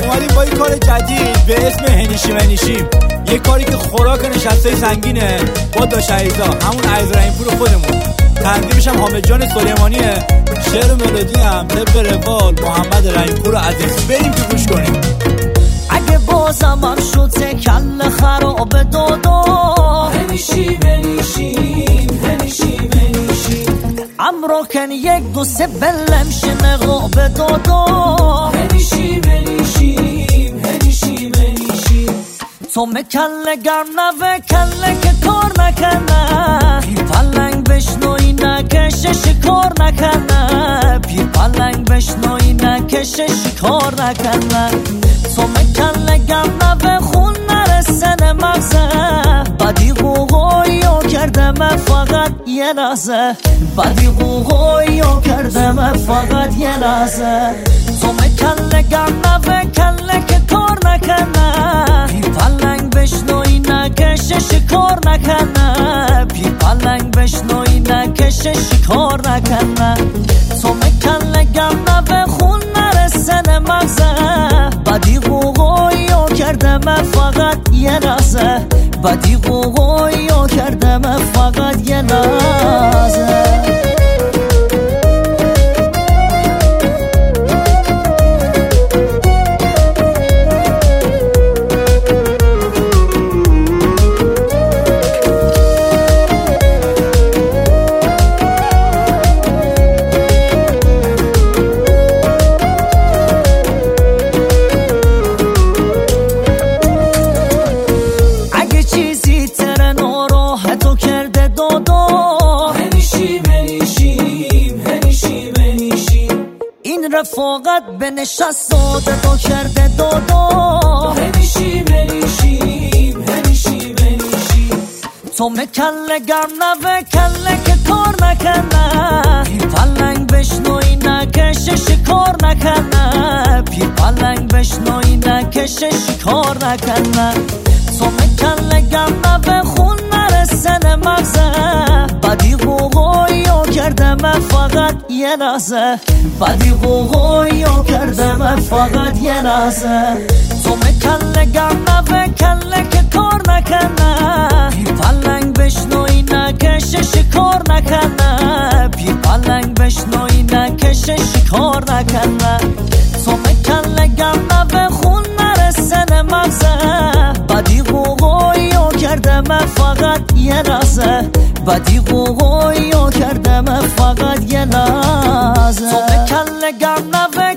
اومدیم با یه کار جدید به اسم هنیشیم هنیشیم، یه کاری که خوراک نشسته سنگینه با داش عیزا، همون عیز رحیمپور خودمون. تنظیمش هم حامد جان سلیمانیه، شعر و ملودی هم طبق روال محمد رحیمپور عزیز. بریم که گوش کنیم. اگه بازم هم شد کل خراب دادا، هنیشیم هنیشیم هنیشیم هنیشیم، امرو کن یک دو سه بلم شنقاب دادا، هنیشیم هنیشیم هنیشیم هنیشیم، تو مکل گرم نوه کله که کار نکنه، پیر پلنگ بشنوی نکشه شکار نکنه، پیر پلنگ بشنوی نکشه شکار نکنه، تو مکل گرم نوه خون نرسن مغزه، بدی قوقایو کردم فقط یه لحظه، بدی قوقایو کردم فقط یه لحظه، تو مکل گرم نوه کله که کار نکنه، پیر پلنگ بشنوی نکشه شکار نکنه، پیر پلنگ بشنوی نکشه شکار نکنه، تو مکل گرم نوه خون نرسن مغزه، بدی قوقایو کردم فقط یه لحظه، بدی قوقایو کردم فقط یه لحظه. رفاقت به نشست داده تو کرده دادا، هنیشیم هنیشیم هنیشیم هنیشیم، تو مکل گرم نوه کله که کار نکنه، پیر پلنگ بشنوی نکشه شکار نکنه، پیر پلنگ بشنوی نکشه شکار نکنه، تو مکل گرم نوه خون نرسن مغزه، بدی قوقایو کردم فقط یه لحظه، بدی قوقایو کردم فقط یه لحظه، تو مکل گرم نوه کله که کار نکنه، پیر پلنگ بشنوی نکشه شکار نکنه، پیر پلنگ بشنوی نکشه شکار نکنه، تو مکل گرم نوه خون نرسن مغزه، بدی قوقایو کردم فقط یه لحظه، بدی قوقایو کردم فقط یه لحظه، تو مکل گرم نوه